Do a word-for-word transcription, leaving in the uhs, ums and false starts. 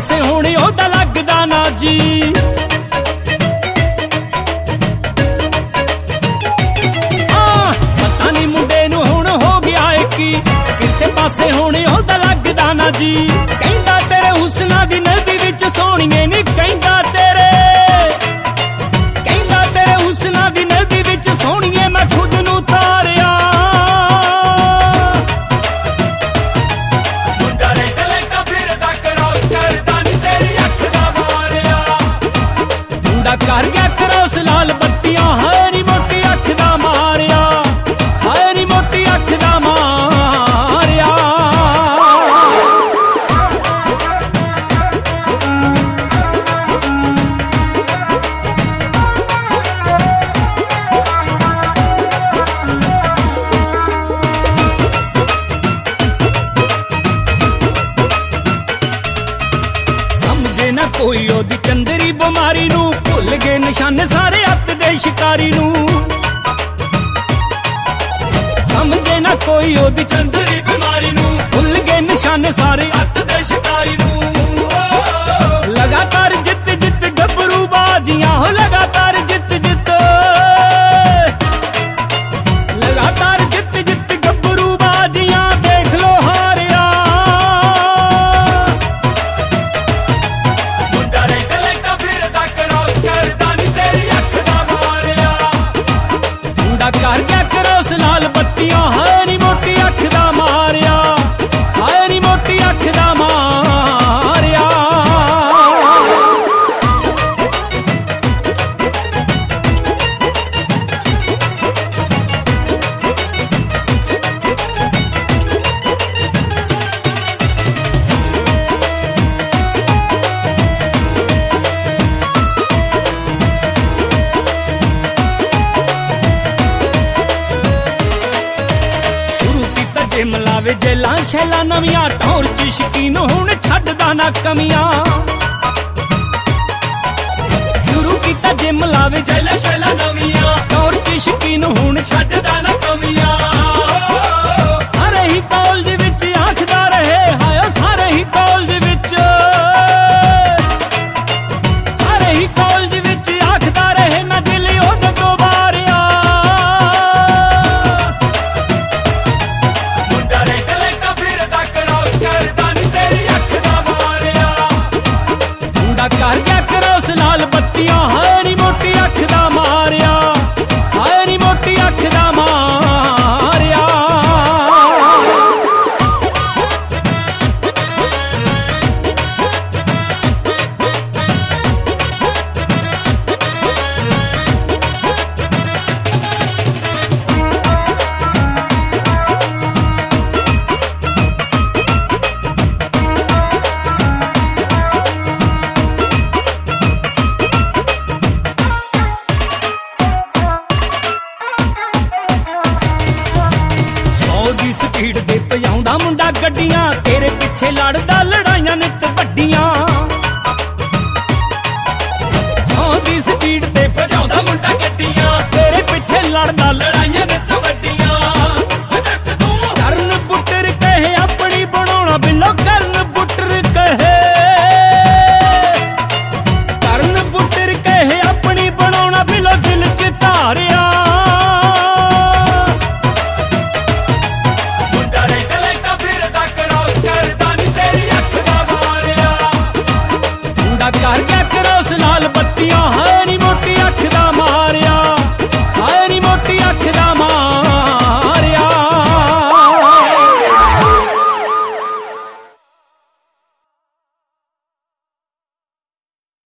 पासे होने ओदा लगदा ना जी। हाँ पता नहीं मुंडे नू हुण हो गया है की, किसे पासे होने ओदा लगदा ना जी। कहंदा तेरे हुस्ना दी नदी विच सोहणीए नी, कहंदा तेरे कहंदा तेरे हुस्ना दी नदी विच सोहणीए मैं खुद नू तारिया। मुंडा रेट लेंदा फिरदा क्रॉस करदा नी तेरी अख दा मारिया। मुंडा कर गया क्रॉस लाल बत्तियां, हाय नी मोटी अख दा मारिया, हाय नी मोटी अख दा मारिया। समझे ना कोई ओदी चंदरी बीमारी नू, भुल गए निशाने सारे हत्थ दे शिकारी नू। समझे ना कोई ओदी चंदरी बीमारी नू, भुल गए निशाने सारे हत्थ दे शिकारी नू। लगातार जित जित गबरू बाजियां हो, लगातार जित जित लगातार जित जित गबरू बाजियां देख लो हारिया। मुंडा रेट लेंदा फिरदा क्रॉस करदा नी तेरी अख दा मारिया। मुंडा कर गया क्रॉस लाल बत्तियां, हाय नी मोटी अख दा मारिया, हाय नी मोटी अख दा मारिया। जिम लावे जेलां शैलां नवियां, टौर च शकीन हुण छड्डदा ना कमियां। शुरू कीता जिम लावे जेलां शैलां नवियां, टौर च शकीन हुण छड्डदा ना कमियां। सारे ही कॉलेज विच आखदा रहे, हाय सारे ही कॉलेज विच सारे ही कॉलेज विच आखदा रहे मैं दिल ओदे तो बारिया। मुंडा रेट लेंदा फिरदा क्रॉस करदा नी तेरी अख दा मारिया। मुंडा कर गया क्रॉस लाल बत्तियां, हाय नी मोटी अख दा मारिया, हाय नी मोटी अख दा मारिया। सौ दी स्पीड दे भजाउंदा मुंडा गड्डियां, तेरे पिछे लड़दा लड़ाइयां नित वड्डियां। सौ दी स्पीड दे भजाउंदा मुंडा गड्डियां, तेरे पिछे लड़दा लड़ाइयां नित वड्डियां। करन पुट्टर कहे अपनी बनाउणा बिल्लो, करन पुट्टर कहे करन पुट्टर कहे अपनी बनाउणा बिल्लो, दिल च धारिया। मुंडा रेट लेंदा फिरदा क्रॉस करदा नी तेरी अख दा मारिया। मुंडा कर गया क्रॉस लाल बत्तियां,